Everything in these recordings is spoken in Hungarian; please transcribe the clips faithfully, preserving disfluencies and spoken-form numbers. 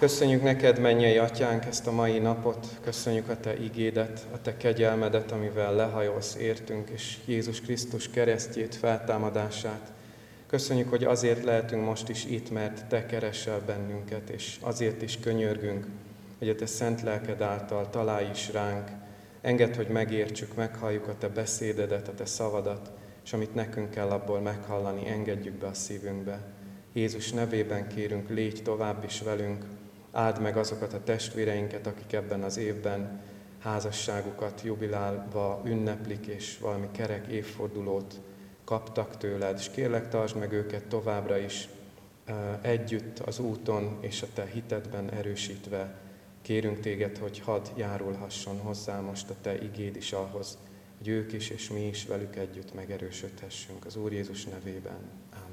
Köszönjük neked, mennyei atyánk, ezt a mai napot, köszönjük a te igédet, a te kegyelmedet, amivel lehajolsz értünk, és Jézus Krisztus keresztjét, feltámadását. Köszönjük, hogy azért lehetünk most is itt, mert te keresel bennünket, és azért is könyörgünk, hogy a te szent lelked által találj is ránk. Engedd, hogy megértsük, meghalljuk a te beszédedet, a te szavadat, és amit nekünk kell abból meghallani, engedjük be a szívünkbe. Jézus nevében kérünk, légy tovább is velünk, áld meg azokat a testvéreinket, akik ebben az évben házasságukat jubilálva ünneplik, és valami kerek évfordulót kaptak tőled, és kérlek, tartsd meg őket továbbra is együtt az úton, és a te hitedben erősítve. Kérünk téged, hogy hadd járulhasson hozzá most a te igéd is ahhoz, hogy ők is és mi is velük együtt megerősödhessünk. Az Úr Jézus nevében. Ámen.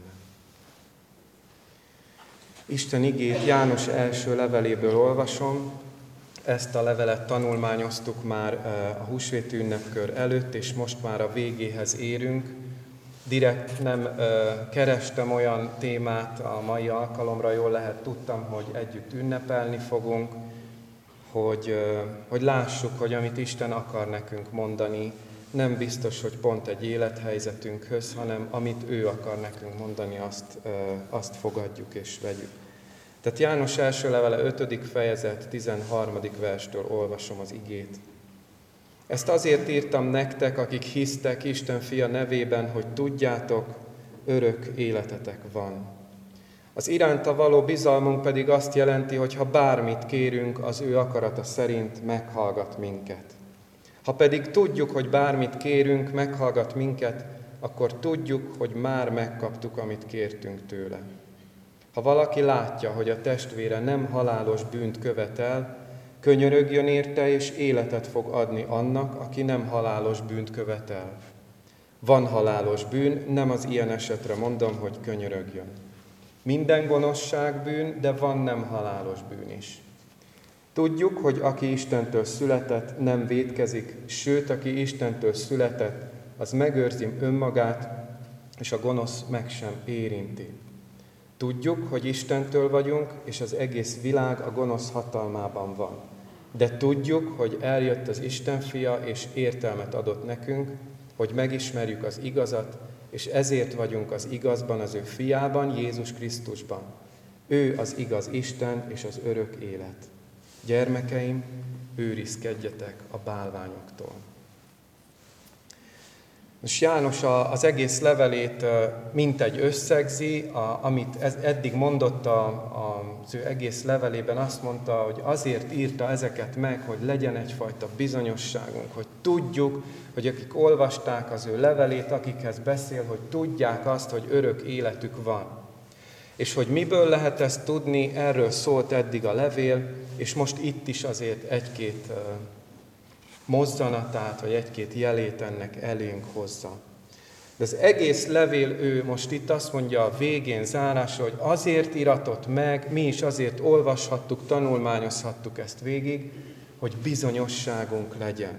Isten igét János első leveléből olvasom. Ezt a levelet tanulmányoztuk már a húsvéti ünnepkör előtt, és most már a végéhez érünk. Direkt nem kerestem olyan témát a mai alkalomra, jól lehet tudtam, hogy együtt ünnepelni fogunk, hogy, hogy lássuk, hogy amit Isten akar nekünk mondani, nem biztos, hogy pont egy élethelyzetünkhöz, hanem amit ő akar nekünk mondani, azt, azt fogadjuk és vegyük. Tehát János első levele ötödik fejezet tizenharmadik verstől olvasom az igét. Ezt azért írtam nektek, akik hisztek Isten fia nevében, hogy tudjátok, örök életetek van. Az iránta való bizalmunk pedig azt jelenti, hogy ha bármit kérünk, az ő akarata szerint meghallgat minket. Ha pedig tudjuk, hogy bármit kérünk, meghallgat minket, akkor tudjuk, hogy már megkaptuk, amit kértünk tőle. Ha valaki látja, hogy a testvére nem halálos bűnt követel, könyörögjön érte, és életet fog adni annak, aki nem halálos bűnt követel. Van halálos bűn, nem az ilyen esetre mondom, hogy könyörögjön. Minden gonoszság bűn, de van nem halálos bűn is. Tudjuk, hogy aki Istentől született, nem vétkezik, sőt, aki Istentől született, az megőrzi önmagát, és a gonosz meg sem érinti. Tudjuk, hogy Istentől vagyunk, és az egész világ a gonosz hatalmában van. De tudjuk, hogy eljött az Isten fia, és értelmet adott nekünk, hogy megismerjük az igazat, és ezért vagyunk az igazban, az ő fiában, Jézus Krisztusban. Ő az igaz Isten és az örök élet. Gyermekeim, őrizkedjetek a bálványoktól. Most János az egész levelét mintegy összegzi, amit eddig mondott az ő egész levelében, azt mondta, hogy azért írta ezeket meg, hogy legyen egyfajta bizonyosságunk, hogy tudjuk, hogy akik olvasták az ő levelét, akikhez beszél, hogy tudják azt, hogy örök életük van. És hogy miből lehet ezt tudni, erről szólt eddig a levél, és most itt is azért egy-két mozzanatát, vagy egy-két jelét ennek elénk hozza. De az egész levél, ő most itt azt mondja a végén, zárásra, hogy azért iratott meg, mi is azért olvashattuk, tanulmányozhattuk ezt végig, hogy bizonyosságunk legyen.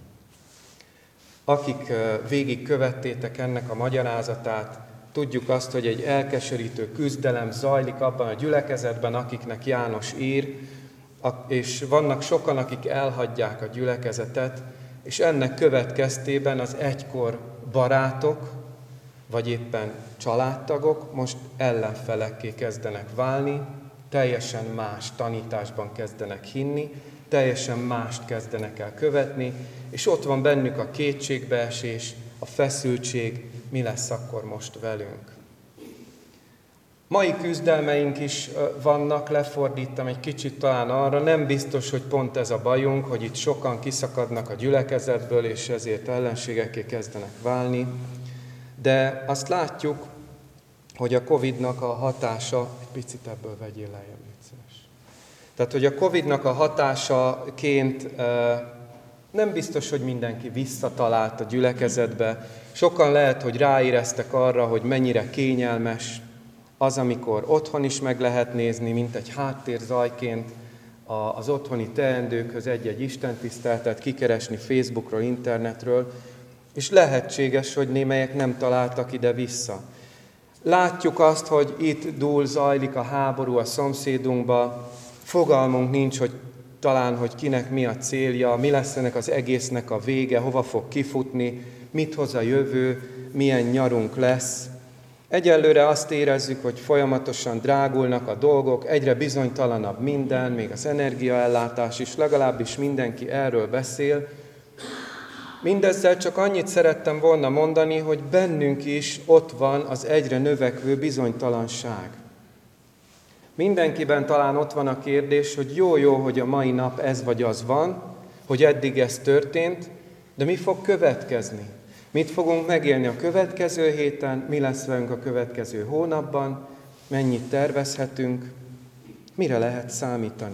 Akik végig követtétek ennek a magyarázatát, tudjuk azt, hogy egy elkeserítő küzdelem zajlik abban a gyülekezetben, akiknek János ír, és vannak sokan, akik elhagyják a gyülekezetet, és ennek következtében az egykor barátok, vagy éppen családtagok most ellenfelekké kezdenek válni, teljesen más tanításban kezdenek hinni, teljesen mást kezdenek el követni, és ott van bennük a kétségbeesés, a feszültség, mi lesz akkor most velünk. Mai küzdelmeink is vannak, lefordítam egy kicsit talán arra, nem biztos, hogy pont ez a bajunk, hogy itt sokan kiszakadnak a gyülekezetből, és ezért ellenségekké kezdenek válni, de azt látjuk, hogy a Covidnak a hatása, egy picit ebből vegyél lejjebb, légy szíves. Tehát, hogy a Covidnak a hatásaként nem biztos, hogy mindenki visszatalált a gyülekezetbe. Sokan lehet, hogy ráéreztek arra, hogy mennyire kényelmes az, amikor otthon is meg lehet nézni, mint egy háttérzajként az otthoni teendőkhöz egy-egy istentiszteletet kikeresni Facebookról, internetről, és lehetséges, hogy némelyek nem találtak ide vissza. Látjuk azt, hogy itt dúl zajlik a háború a szomszédunkba, Fogalmunk nincs, hogy talán, hogy kinek mi a célja, mi lesz ennek az egésznek a vége, hova fog kifutni, mit hoz a jövő, milyen nyarunk lesz. Egyelőre azt érezzük, hogy folyamatosan drágulnak a dolgok, egyre bizonytalanabb minden, még az energiaellátás is, legalábbis mindenki erről beszél. Mindezzel csak annyit szerettem volna mondani, hogy bennünk is ott van az egyre növekvő bizonytalanság. Mindenkiben talán ott van a kérdés, hogy jó-jó, hogy a mai nap ez vagy az van, hogy eddig ez történt, de mi fog következni? Mit fogunk megélni a következő héten, mi lesz velünk a következő hónapban, mennyit tervezhetünk, mire lehet számítani?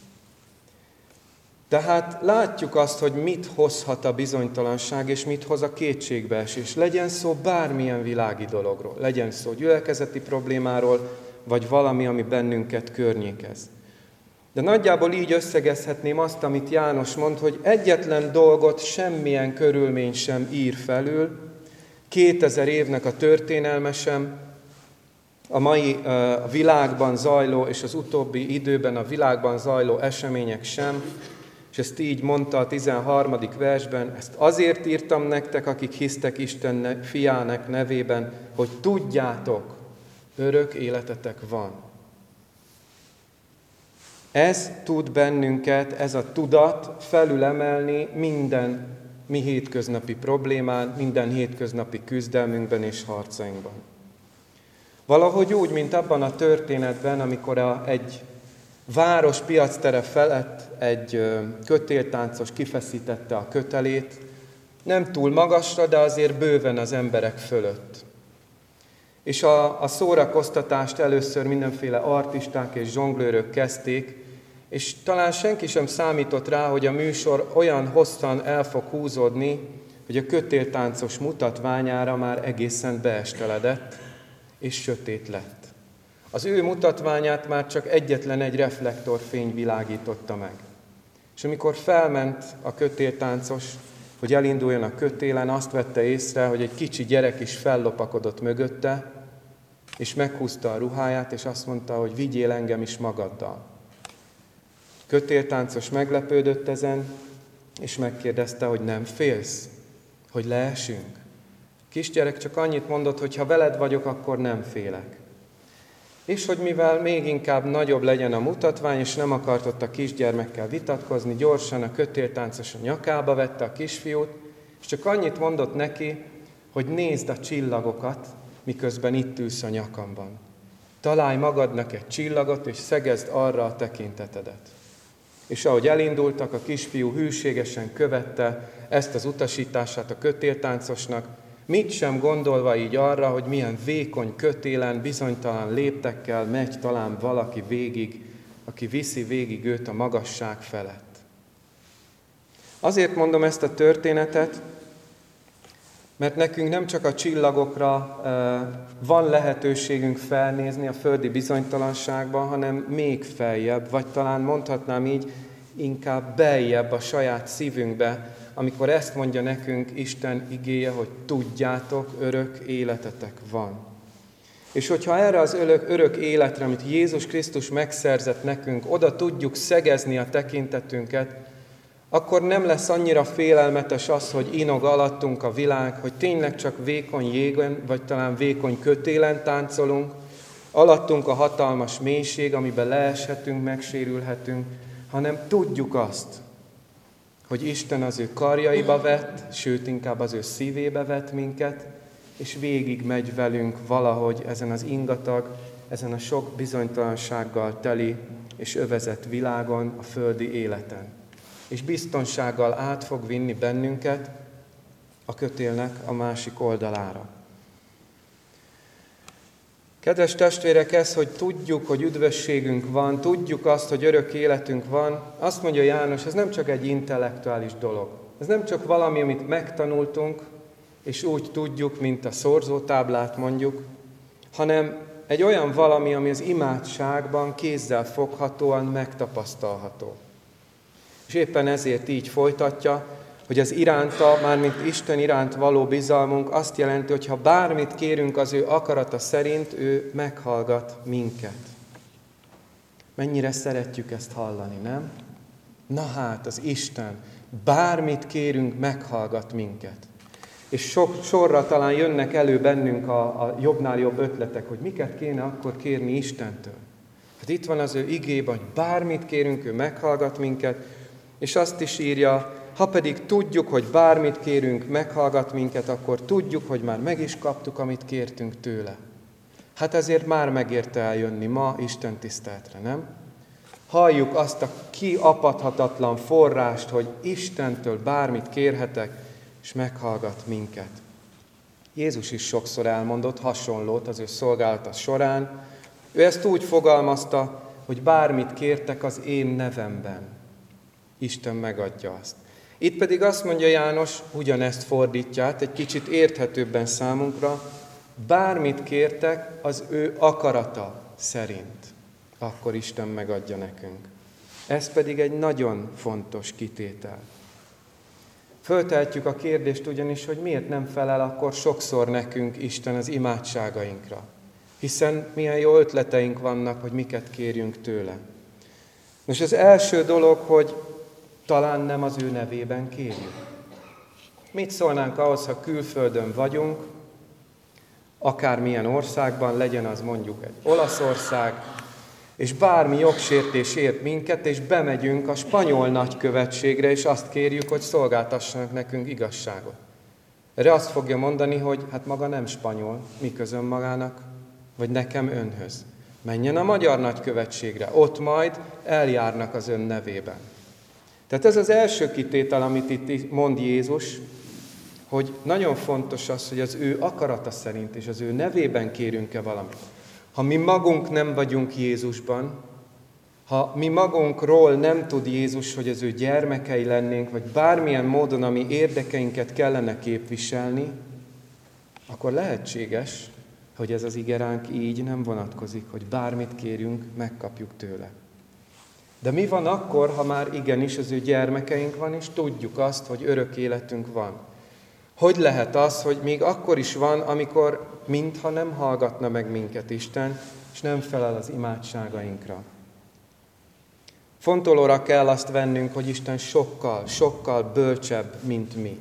Tehát látjuk azt, hogy mit hozhat a bizonytalanság, és mit hoz a kétségbeesés. Legyen szó bármilyen világi dologról, legyen szó gyülekezeti problémáról, vagy valami, ami bennünket környékez. De nagyjából így összegezhetném azt, amit János mond, hogy egyetlen dolgot semmilyen körülmény sem ír felül, kétezer évnek a történelme sem, a mai a világban zajló és az utóbbi időben a világban zajló események sem, és ezt így mondta a tizenharmadik versben, ezt azért írtam nektek, akik hisztek Isten fiának nevében, hogy tudjátok, örök életetek van. Ez tud bennünket, ez a tudat felülemelni minden mi hétköznapi problémán, minden hétköznapi küzdelmünkben és harcainkban. Valahogy úgy, mint abban a történetben, amikor a, egy város piactere felett egy kötéltáncos kifeszítette a kötelét, nem túl magasra, de azért bőven az emberek fölött. És a, a szórakoztatást először mindenféle artisták és zsonglőrök kezdték, és talán senki sem számított rá, hogy a műsor olyan hosszan el fog húzódni, hogy a kötéltáncos mutatványára már egészen beesteledett, és sötét lett. Az ő mutatványát már csak egyetlen egy reflektorfény világította meg. És amikor felment a kötéltáncos, hogy elinduljon a kötélen, azt vette észre, hogy egy kicsi gyerek is fellopakodott mögötte, és meghúzta a ruháját, és azt mondta, hogy vigyél engem is magaddal. Kötéltáncos meglepődött ezen, és megkérdezte, hogy nem félsz, hogy leesünk. A kisgyerek csak annyit mondott, hogy ha veled vagyok, akkor nem félek. És hogy mivel még inkább nagyobb legyen a mutatvány, és nem akart ott a kisgyermekkel vitatkozni, gyorsan a kötéltáncos a nyakába vette a kisfiút, és csak annyit mondott neki, hogy nézd a csillagokat, miközben itt ülsz a nyakamban. Találj magadnak egy csillagot, és szegezd arra a tekintetedet. És ahogy elindultak, a kisfiú hűségesen követte ezt az utasítását a kötéltáncosnak, mit sem gondolva így arra, hogy milyen vékony kötélen, bizonytalan léptekkel megy talán valaki végig, aki viszi végig őt a magasság felett. Azért mondom ezt a történetet, mert nekünk nem csak a csillagokra van lehetőségünk felnézni a földi bizonytalanságban, hanem még feljebb, vagy talán mondhatnám így, inkább beljebb a saját szívünkbe, amikor ezt mondja nekünk Isten igéje, hogy tudjátok, örök életetek van. És hogyha erre az örök, örök életre, amit Jézus Krisztus megszerzett nekünk, oda tudjuk szegezni a tekintetünket, akkor nem lesz annyira félelmetes az, hogy inog alattunk a világ, hogy tényleg csak vékony jégen, vagy talán vékony kötélen táncolunk, alattunk a hatalmas mélység, amiben leeshetünk, megsérülhetünk, hanem tudjuk azt, hogy Isten az ő karjaiba vett, sőt inkább az ő szívébe vett minket, és végig megy velünk valahogy ezen az ingatag, ezen a sok bizonytalansággal teli és övezett világon, a földi életen. És biztonsággal át fog vinni bennünket a kötélnek a másik oldalára. Kedves testvérek, ez, hogy tudjuk, hogy üdvösségünk van, tudjuk azt, hogy örök életünk van, azt mondja János, ez nem csak egy intellektuális dolog. Ez nem csak valami, amit megtanultunk, és úgy tudjuk, mint a szorzótáblát mondjuk, hanem egy olyan valami, ami az imádságban kézzel foghatóan megtapasztalható. És éppen ezért így folytatja, hogy az iránta, mármint Isten iránt való bizalmunk azt jelenti, hogy ha bármit kérünk az ő akarata szerint, ő meghallgat minket. Mennyire szeretjük ezt hallani, nem? Na hát, az Isten, bármit kérünk, meghallgat minket. És sok sorra talán jönnek elő bennünk a, a jobbnál jobb ötletek, hogy miket kéne akkor kérni Istentől. Hát itt van az ő igében, hogy bármit kérünk, ő meghallgat minket, és azt is írja, ha pedig tudjuk, hogy bármit kérünk, meghallgat minket, akkor tudjuk, hogy már meg is kaptuk, amit kértünk tőle. Hát ezért már megérte eljönni ma Isten tiszteletre, nem? Halljuk azt a kiapadhatatlan forrást, hogy Istentől bármit kérhetek, és meghallgat minket. Jézus is sokszor elmondott hasonlót az ő szolgálata során. Ő ezt úgy fogalmazta, hogy bármit kértek az én nevemben, Isten megadja azt. Itt pedig azt mondja János, ugyanezt fordítja át, egy kicsit érthetőbben számunkra, bármit kértek az ő akarata szerint, akkor Isten megadja nekünk. Ez pedig egy nagyon fontos kitétel. Föltehetjük a kérdést ugyanis, hogy miért nem felel akkor sokszor nekünk Isten az imádságainkra. Hiszen milyen jó ötleteink vannak, hogy miket kérjünk tőle. Nos, az első dolog, hogy talán nem az ő nevében kérjük. Mit szólnánk ahhoz, ha külföldön vagyunk, akármilyen országban, legyen az mondjuk egy Olaszország, és bármi jogsértés ért minket, és bemegyünk a spanyol nagykövetségre, és azt kérjük, hogy szolgáltassanak nekünk igazságot. Erre azt fogja mondani, hogy hát maga nem spanyol, mi közöm magának, vagy nekem önhöz. Menjen a magyar nagykövetségre, ott majd eljárnak az ön nevében. Tehát ez az első kitétel, amit itt mond Jézus, hogy nagyon fontos az, hogy az ő akarata szerint és az ő nevében kérünk-e valamit. Ha mi magunk nem vagyunk Jézusban, ha mi magunkról nem tud Jézus, hogy az ő gyermekei lennénk, vagy bármilyen módon, ami érdekeinket kellene képviselni, akkor lehetséges, hogy ez az ige ránk így nem vonatkozik, hogy bármit kérünk, megkapjuk tőle. De mi van akkor, ha már igenis az ő gyermekeink van, és tudjuk azt, hogy örök életünk van? Hogy lehet az, hogy még akkor is van, amikor mintha nem hallgatna meg minket Isten, és nem felel az imádságainkra? Fontolóra kell azt vennünk, hogy Isten sokkal, sokkal bölcsebb, mint mi.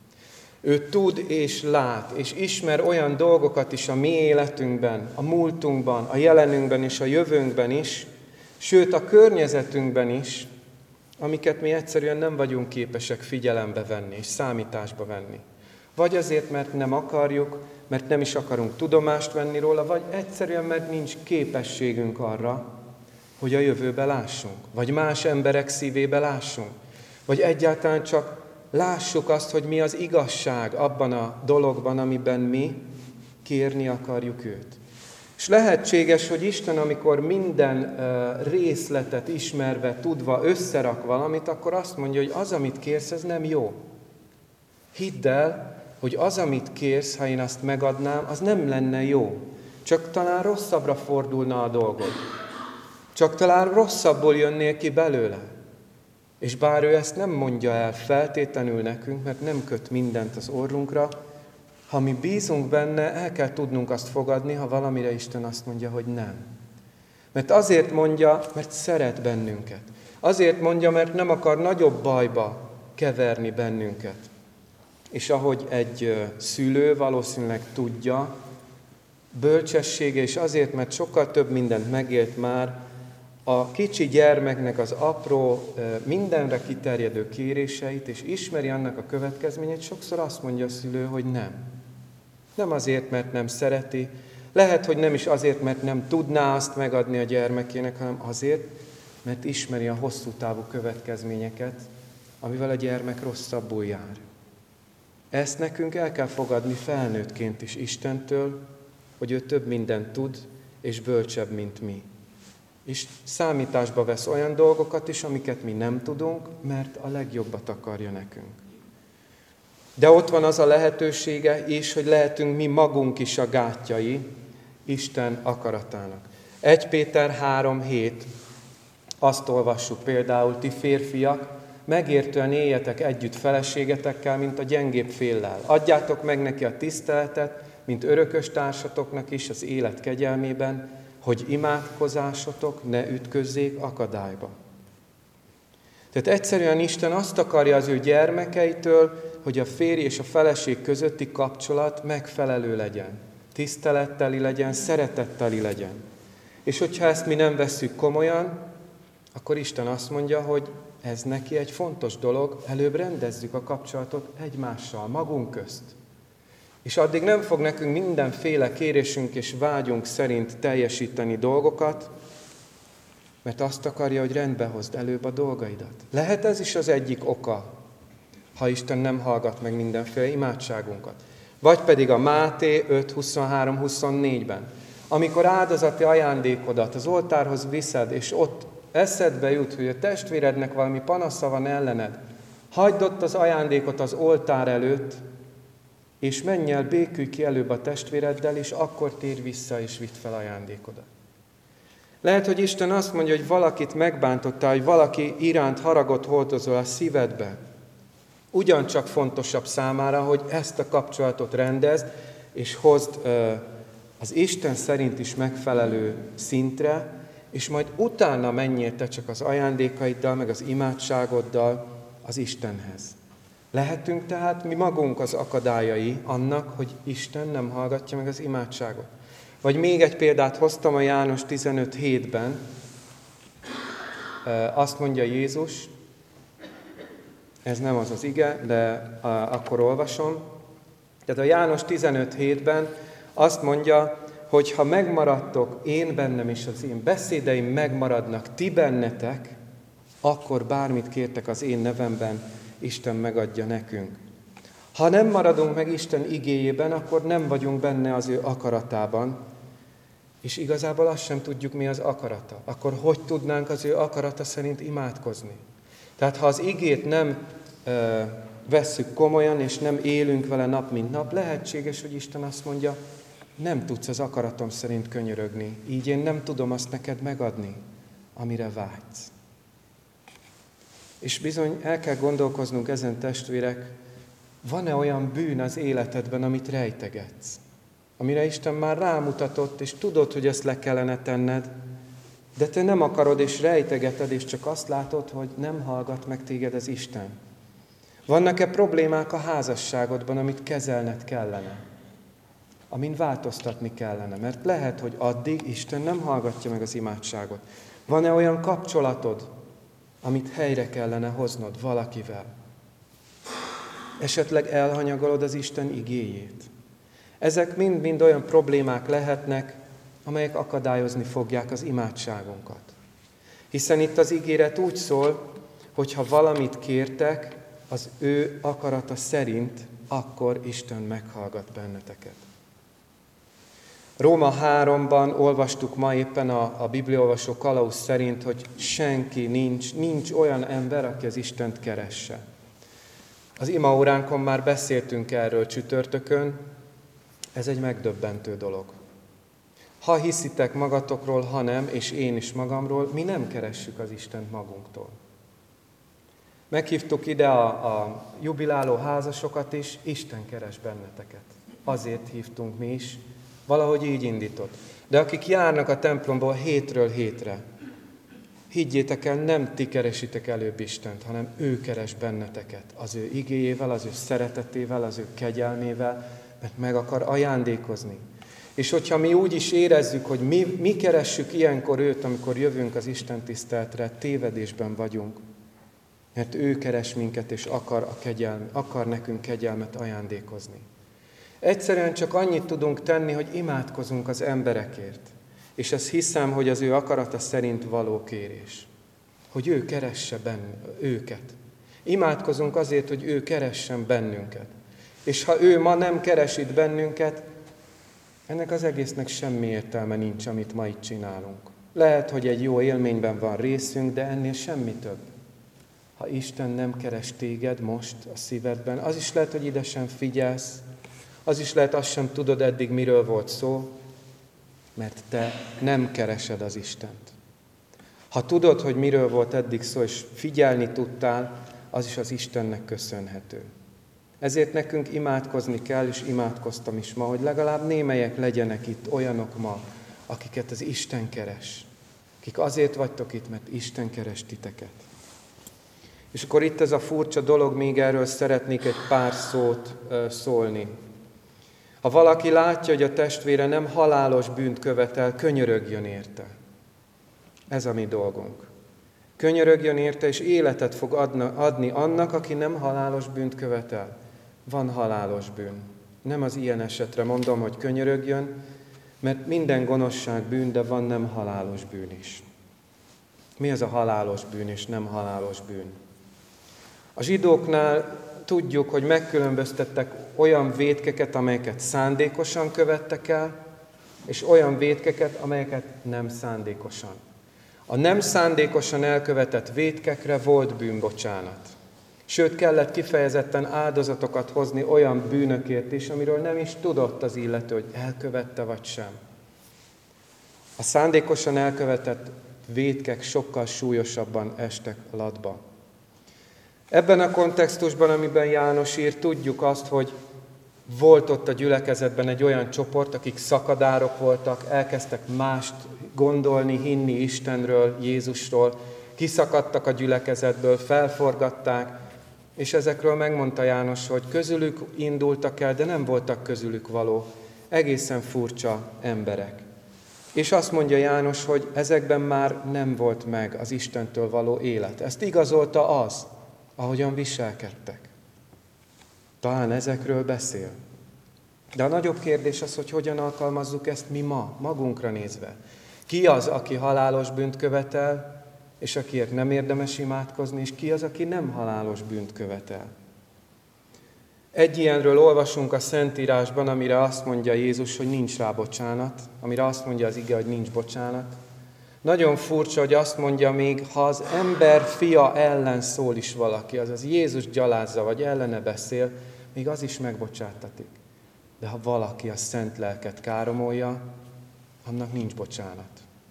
Ő tud és lát, és ismer olyan dolgokat is a mi életünkben, a múltunkban, a jelenünkben és a jövőnkben is, sőt a környezetünkben is, amiket mi egyszerűen nem vagyunk képesek figyelembe venni és számításba venni. Vagy azért, mert nem akarjuk, mert nem is akarunk tudomást venni róla, vagy egyszerűen, mert nincs képességünk arra, hogy a jövőbe lássunk, vagy más emberek szívébe lássunk, vagy egyáltalán csak lássuk azt, hogy mi az igazság abban a dologban, amiben mi kérni akarjuk őt. És lehetséges, hogy Isten, amikor minden részletet ismerve, tudva összerak valamit, akkor azt mondja, hogy az, amit kérsz, ez nem jó. Hidd el, hogy az, amit kérsz, ha én azt megadnám, az nem lenne jó. Csak talán rosszabbra fordulna a dolgod. Csak talán rosszabbul jönnél ki belőle. És bár ő ezt nem mondja el feltétlenül nekünk, mert nem köt mindent az orrunkra, ha mi bízunk benne, el kell tudnunk azt fogadni, ha valamire Isten azt mondja, hogy nem. Mert azért mondja, mert szeret bennünket. Azért mondja, mert nem akar nagyobb bajba keverni bennünket. És ahogy egy szülő valószínűleg tudja, bölcsessége, és azért, mert sokkal több mindent megélt már, a kicsi gyermeknek az apró, mindenre kiterjedő kéréseit, és ismeri annak a következményét, sokszor azt mondja a szülő, hogy nem. Nem azért, mert nem szereti, lehet, hogy nem is azért, mert nem tudná azt megadni a gyermekének, hanem azért, mert ismeri a hosszú távú következményeket, amivel a gyermek rosszabbul jár. Ezt nekünk el kell fogadni felnőttként is Istentől, hogy ő több mindent tud, és bölcsebb, mint mi. És számításba vesz olyan dolgokat is, amiket mi nem tudunk, mert a legjobbat akarja nekünk. De ott van az a lehetősége is, hogy lehetünk mi magunk is a gátjai Isten akaratának. Első Péter három hét, azt olvassuk például, ti férfiak, megértően éljetek együtt feleségetekkel, mint a gyengébb féllel. Adjátok meg neki a tiszteletet, mint örökös társatoknak is az élet kegyelmében, hogy imádkozásotok ne ütközzék akadályba. Tehát egyszerűen Isten azt akarja az ő gyermekeitől, hogy a férj és a feleség közötti kapcsolat megfelelő legyen, tiszteletteli legyen, szeretetteli legyen. És hogyha ezt mi nem vesszük komolyan, akkor Isten azt mondja, hogy ez neki egy fontos dolog, előbb rendezzük a kapcsolatot egymással, magunk közt. És addig nem fog nekünk mindenféle kérésünk és vágyunk szerint teljesíteni dolgokat, mert azt akarja, hogy rendbe hozd előbb a dolgaidat. Lehet ez is az egyik oka, ha Isten nem hallgat meg mindenféle imádságunkat. Vagy pedig a Máté öt huszonhárom huszonnégyben, amikor áldozati ajándékodat az oltárhoz viszed, és ott eszedbe jut, hogy a testvérednek valami panasza van ellened, hagyd ott az ajándékot az oltár előtt, és menj el, békülj ki előbb a testvéreddel, és akkor térj vissza, és vidd fel ajándékodat. Lehet, hogy Isten azt mondja, hogy valakit megbántottál, hogy valaki iránt haragot hordozol a szívedbe. Ugyancsak fontosabb számára, hogy ezt a kapcsolatot rendezd, és hozd ö, az Isten szerint is megfelelő szintre, és majd utána menjél te csak az ajándékaiddal, meg az imádságoddal az Istenhez. Lehetünk tehát mi magunk az akadályai annak, hogy Isten nem hallgatja meg az imádságot. Vagy még egy példát hoztam a János tizenöt hétben. Azt mondja Jézus, ez nem az az ige, de akkor olvasom. Tehát a János tizenöt hétben azt mondja, hogy ha megmaradtok én bennem, és az én beszédeim megmaradnak ti bennetek, akkor bármit kértek az én nevemben, Isten megadja nekünk. Ha nem maradunk meg Isten igéjében, akkor nem vagyunk benne az ő akaratában, és igazából azt sem tudjuk, mi az akarata. Akkor hogy tudnánk az ő akarata szerint imádkozni? Tehát ha az igét nem ö, vesszük komolyan, és nem élünk vele nap mint nap, lehetséges, hogy Isten azt mondja, nem tudsz az akaratom szerint könyörögni, így én nem tudom azt neked megadni, amire vágysz. És bizony el kell gondolkoznunk ezen, testvérek, van-e olyan bűn az életedben, amit rejtegetsz? Amire Isten már rámutatott, és tudod, hogy ezt le kellene tenned, de te nem akarod, és rejtegeted, és csak azt látod, hogy nem hallgat meg téged az Isten. Vannak-e problémák a házasságodban, amit kezelned kellene? Amin változtatni kellene? Mert lehet, hogy addig Isten nem hallgatja meg az imádságot. Van-e olyan kapcsolatod, amit helyre kellene hoznod valakivel? Esetleg elhanyagolod az Isten igéjét. Ezek mind-mind olyan problémák lehetnek, amelyek akadályozni fogják az imádságunkat. Hiszen itt az ígéret úgy szól, hogy ha valamit kértek, az ő akarata szerint, akkor Isten meghallgat benneteket. Róma háromban olvastuk ma éppen a, a bibliaolvasó kalauz szerint, hogy senki nincs, nincs olyan ember, aki az Istent keresse. Az imaóránkon már beszéltünk erről csütörtökön, ez egy megdöbbentő dolog. Ha hiszitek magatokról, ha nem, és én is magamról, mi nem keressük az Istent magunktól. Meghívtuk ide a, a jubiláló házasokat is, Isten keres benneteket. Azért hívtunk mi is, valahogy így indított. De akik járnak a templomból hétről hétre, higgyétek el, nem ti keresitek előbb Istent, hanem ő keres benneteket. Az ő igéjével, az ő szeretetével, az ő kegyelmével, mert meg akar ajándékozni. És hogyha mi úgy is érezzük, hogy mi, mi keressük ilyenkor őt, amikor jövünk az Isten tiszteletre, tévedésben vagyunk. Mert ő keres minket, és akar, a kegyelm, akar nekünk kegyelmet ajándékozni. Egyszerűen csak annyit tudunk tenni, hogy imádkozunk az emberekért. És ezt hiszem, hogy az ő akarata szerint való kérés. Hogy ő keresse benn, őket. Imádkozunk azért, hogy ő keressen bennünket. És ha ő ma nem keres itt bennünket, ennek az egésznek semmi értelme nincs, amit ma itt csinálunk. Lehet, hogy egy jó élményben van részünk, de ennél semmi több. Ha Isten nem keres téged most a szívedben, az is lehet, hogy ide sem figyelsz, az is lehet, azt sem tudod eddig, miről volt szó, mert te nem keresed az Istent. Ha tudod, hogy miről volt eddig szó, és figyelni tudtál, az is az Istennek köszönhető. Ezért nekünk imádkozni kell, és imádkoztam is ma, hogy legalább némelyek legyenek itt olyanok ma, akiket az Isten keres. Akik azért vagytok itt, mert Isten keres titeket. És akkor itt ez a furcsa dolog, még erről szeretnék egy pár szót szólni. Ha valaki látja, hogy a testvére nem halálos bűnt követel, könyörögjön érte. Ez a mi dolgunk. Könyörögjön érte, és életet fog adna, adni annak, aki nem halálos bűnt követel. Van halálos bűn. Nem az ilyen esetre mondom, hogy könyörögjön, mert minden gonoszság bűn, de van nem halálos bűn is. Mi az a halálos bűn és nem halálos bűn? A zsidóknál tudjuk, hogy megkülönböztettek olyan vétkeket, amelyeket szándékosan követtek el, és olyan vétkeket, amelyeket nem szándékosan. A nem szándékosan elkövetett vétkekre volt bűnbocsánat. Sőt, kellett kifejezetten áldozatokat hozni olyan bűnökért is, amiről nem is tudott az illető, hogy elkövette vagy sem. A szándékosan elkövetett vétkek sokkal súlyosabban estek latba. Ebben a kontextusban, amiben János ír, tudjuk azt, hogy volt ott a gyülekezetben egy olyan csoport, akik szakadárok voltak, elkezdtek mást gondolni, hinni Istenről, Jézusról, kiszakadtak a gyülekezetből, felforgatták, és ezekről megmondta János, hogy közülük indultak el, de nem voltak közülük való, egészen furcsa emberek. És azt mondja János, hogy ezekben már nem volt meg az Istentől való élet. Ezt igazolta az, ahogyan viselkedtek. Talán ezekről beszél. De a nagyobb kérdés az, hogy hogyan alkalmazzuk ezt mi ma, magunkra nézve. Ki az, aki halálos bűnt követel, és akiért nem érdemes imádkozni, és ki az, aki nem halálos bűnt követel. Egy ilyenről olvasunk a Szentírásban, amire azt mondja Jézus, hogy nincs rá bocsánat, amire azt mondja az ige, hogy nincs bocsánat. Nagyon furcsa, hogy azt mondja még, ha az ember fia ellen szól is valaki, azaz Jézus gyalázza, vagy ellene beszél, még az is megbocsátatik. De ha valaki a szent lelket káromolja, annak nincs bocsánat.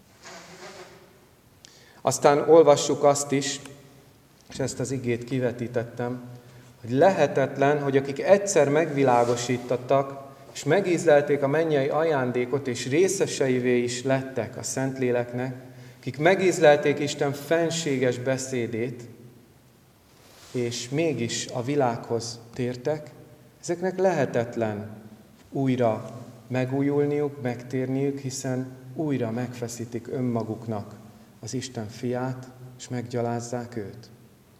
Aztán olvassuk azt is, és ezt az igét kivetítettem, hogy lehetetlen, hogy akik egyszer megvilágosítottak, és megízlelték a mennyei ajándékot, és részeseivé is lettek a Szentléleknek, akik megízlelték Isten fenséges beszédét, és mégis a világhoz tértek, ezeknek lehetetlen újra megújulniuk, megtérniük, hiszen újra megfeszítik önmaguknak az Isten fiát, és meggyalázzák őt.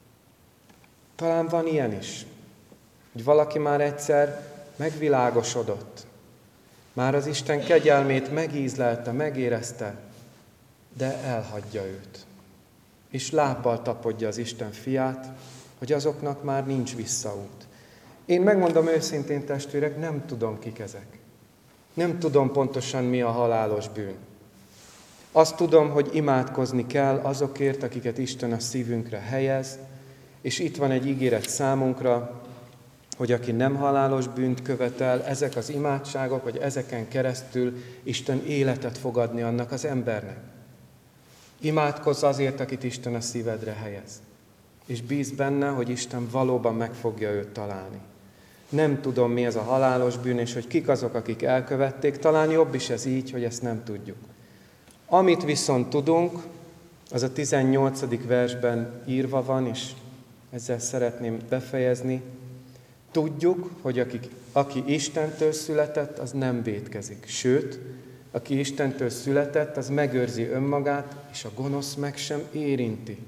Talán van ilyen is, hogy valaki már egyszer megvilágosodott, már az Isten kegyelmét megízlelte, megérezte, de elhagyja őt. És lábbal tapodja az Isten fiát, hogy azoknak már nincs visszaút. Én megmondom őszintén, testvérek, nem tudom, kik ezek. Nem tudom pontosan, mi a halálos bűn. Azt tudom, hogy imádkozni kell azokért, akiket Isten a szívünkre helyez, és itt van egy ígéret számunkra, hogy aki nem halálos bűnt követel, ezek az imádságok, vagy ezeken keresztül Isten életet fog adni annak az embernek. Imádkozz azért, akit Isten a szívedre helyez, és bízz benne, hogy Isten valóban meg fogja őt találni. Nem tudom, mi ez a halálos bűn, és hogy kik azok, akik elkövették, talán jobb is ez így, hogy ezt nem tudjuk. Amit viszont tudunk, az a tizennyolcadik versben írva van, és ezzel szeretném befejezni. Tudjuk, hogy akik, aki Istentől született, az nem vétkezik. Sőt, aki Istentől született, az megőrzi önmagát, és a gonosz meg sem érinti.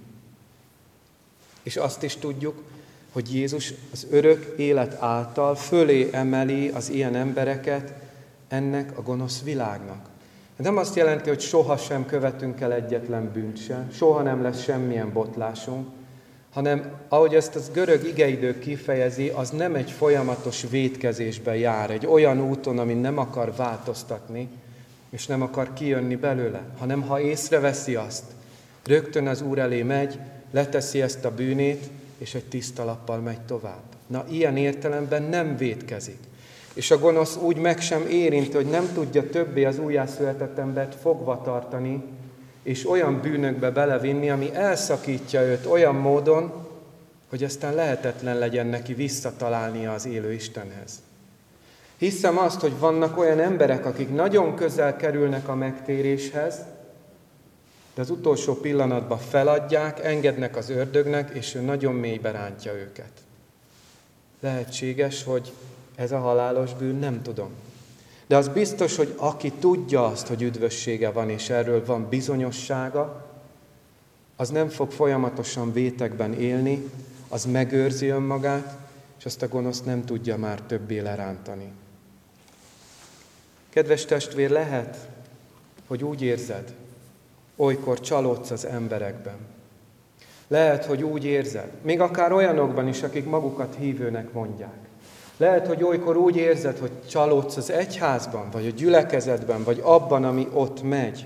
És azt is tudjuk, hogy Jézus az örök élet által fölé emeli az ilyen embereket ennek a gonosz világnak. Nem azt jelenti, hogy soha sem követünk el egyetlen bűnt sem, soha nem lesz semmilyen botlásunk, hanem ahogy ezt az görög igeidő kifejezi, az nem egy folyamatos vétkezésben jár, egy olyan úton, amin nem akar változtatni, és nem akar kijönni belőle, hanem ha észreveszi azt, rögtön az Úr elé megy, leteszi ezt a bűnét, és egy tiszta lappal megy tovább. Na, ilyen értelemben nem vétkezik. És a gonosz úgy meg sem érinti, hogy nem tudja többé az újjászületett embert fogva tartani, és olyan bűnökbe belevinni, ami elszakítja őt olyan módon, hogy aztán lehetetlen legyen neki visszatalálnia az élő Istenhez. Hiszem azt, hogy vannak olyan emberek, akik nagyon közel kerülnek a megtéréshez, de az utolsó pillanatban feladják, engednek az ördögnek, és ő nagyon mélybe rántja őket. Lehetséges, hogy ez a halálos bűn, nem tudom. De az biztos, hogy aki tudja azt, hogy üdvössége van, és erről van bizonyossága, az nem fog folyamatosan vétekben élni, az megőrzi önmagát, és azt a gonoszt nem tudja már többé lerántani. Kedves testvér, lehet, hogy úgy érzed, olykor csalódsz az emberekben. Lehet, hogy úgy érzed, még akár olyanokban is, akik magukat hívőnek mondják. Lehet, hogy olykor úgy érzed, hogy csalódsz az egyházban, vagy a gyülekezetben, vagy abban, ami ott megy.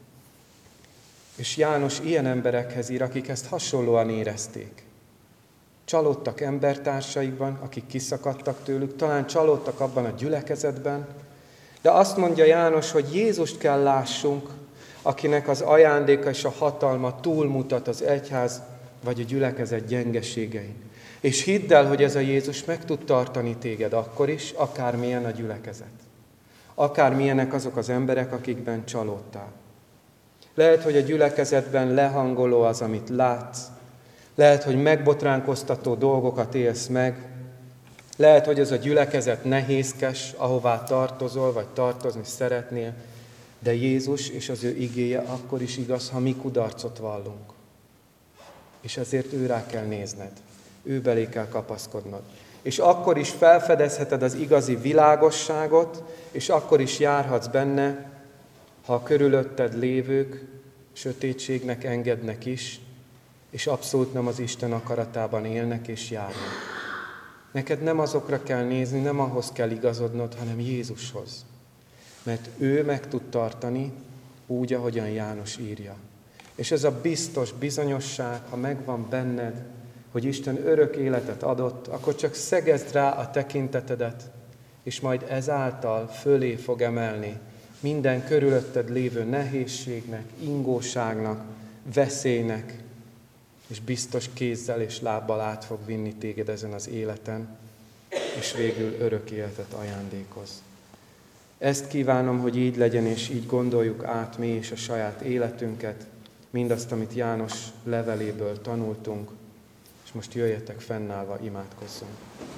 És János ilyen emberekhez ír, akik ezt hasonlóan érezték. Csalódtak embertársaikban, akik kiszakadtak tőlük, talán csalódtak abban a gyülekezetben, de azt mondja János, hogy Jézust kell lássunk, akinek az ajándéka és a hatalma túlmutat az egyház vagy a gyülekezet gyengeségein. És hidd el, hogy ez a Jézus meg tud tartani téged akkor is, akármilyen a gyülekezet. Akármilyenek azok az emberek, akikben csalódtál. Lehet, hogy a gyülekezetben lehangoló az, amit látsz. Lehet, hogy megbotránkoztató dolgokat élsz meg. Lehet, hogy ez a gyülekezet nehézkes, ahová tartozol, vagy tartozni szeretnél. De Jézus és az ő igéje akkor is igaz, ha mi kudarcot vallunk. És ezért őrá kell nézned. Ő belé kell kapaszkodnod. És akkor is felfedezheted az igazi világosságot, és akkor is járhatsz benne, ha a körülötted lévők sötétségnek engednek is, és abszolút nem az Isten akaratában élnek és járnak. Neked nem azokra kell nézni, nem ahhoz kell igazodnod, hanem Jézushoz. Mert ő meg tud tartani úgy, ahogyan János írja. És ez a biztos bizonyosság, ha megvan benned, hogy Isten örök életet adott, akkor csak szegezd rá a tekintetedet, és majd ezáltal fölé fog emelni minden körülötted lévő nehézségnek, ingóságnak, veszélynek, és biztos kézzel és lábbal át fog vinni téged ezen az életen, és végül örök életet ajándékoz. Ezt kívánom, hogy így legyen, és így gondoljuk át mi is a saját életünket, mindazt, amit János leveléből tanultunk, és most jöjjetek fennállva, imádkozzunk.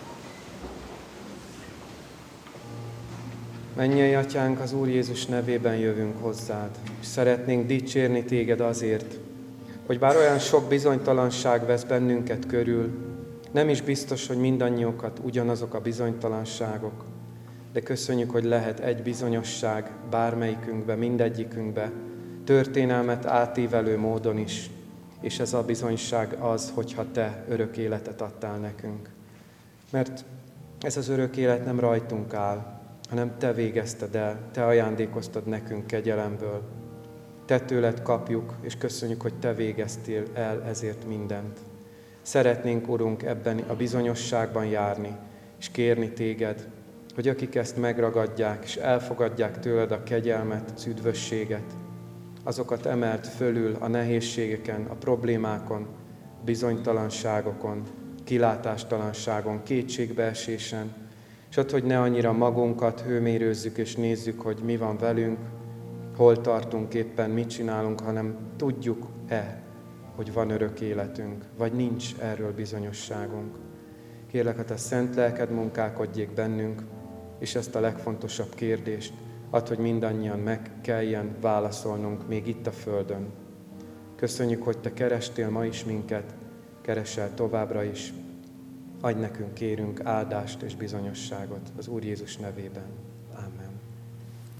Mennyei Atyánk, az Úr Jézus nevében jövünk hozzád, és szeretnénk dicsérni téged azért, hogy bár olyan sok bizonytalanság vesz bennünket körül, nem is biztos, hogy mindannyiukat ugyanazok a bizonytalanságok, de köszönjük, hogy lehet egy bizonyosság bármelyikünkbe, mindegyikünkbe, történelmet átívelő módon is, és ez a bizonyság az, hogyha te örök életet adtál nekünk. Mert ez az örök élet nem rajtunk áll, hanem te végezted el, te ajándékoztad nekünk kegyelemből. Te tőled kapjuk, és köszönjük, hogy te végeztél el ezért mindent. Szeretnénk, Urunk, ebben a bizonyosságban járni, és kérni téged, hogy akik ezt megragadják, és elfogadják tőled a kegyelmet, az üdvösséget, azokat emelt fölül a nehézségeken, a problémákon, bizonytalanságokon, kilátástalanságon, kétségbeesésen, és ott, hogy ne annyira magunkat hőmérőzzük és nézzük, hogy mi van velünk, hol tartunk éppen, mit csinálunk, hanem tudjuk-e, hogy van örök életünk, vagy nincs erről bizonyosságunk. Kérlek, hogy a szent lelked munkálkodjék bennünk, és ezt a legfontosabb kérdést, add, hogy mindannyian meg kelljen válaszolnunk még itt a földön. Köszönjük, hogy te kerestél ma is minket, keresel továbbra is. Adj nekünk, kérünk, áldást és bizonyosságot az Úr Jézus nevében. Amen.